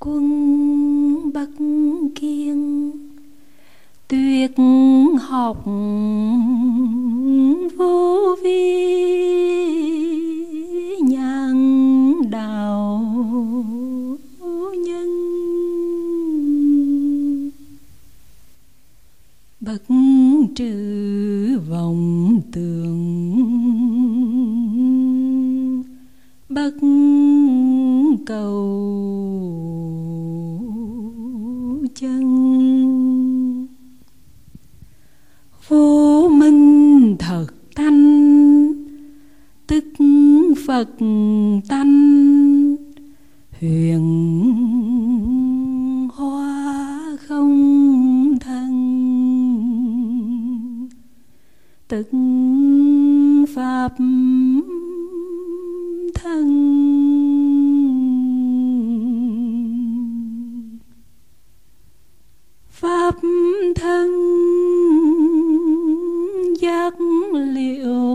Quân Bắc Kiên tuyệt học vô vi, nhàn đạo nhân. Bất trừ vọng tưởng, bất cầu chân. Vô minh thật tánh, tức Phật tánh. Huyền hóa không thân, tức Pháp thân. Pháp thân giác liệu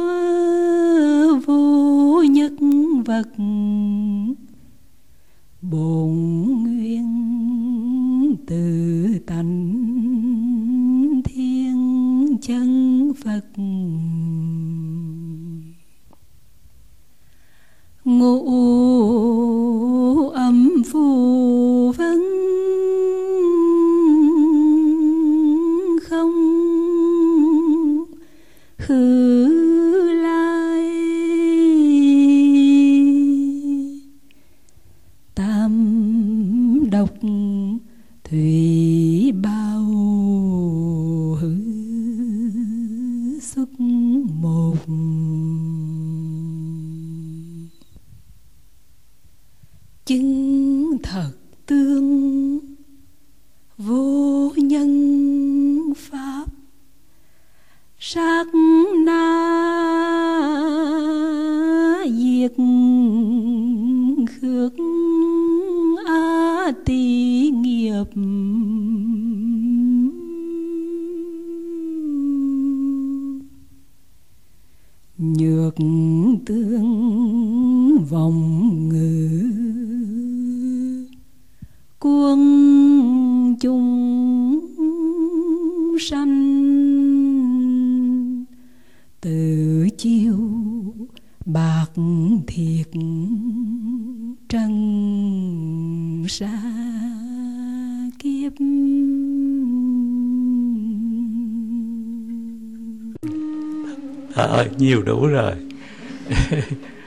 vô nhất vật, bổn nguyên tự tánh thiên chân Phật. Ngũ âm phù vân không hư lai, tam độc thủy bao hư xuất một. Chứng thật tương vô nhân pháp, sát na diệt khước a tỳ nghiệp. Nhược tương vọng ngữ, quân chúng sanh. Tự chiêu bạc thiệt trần xa kiếp. Ơi, nhiều đủ rồi.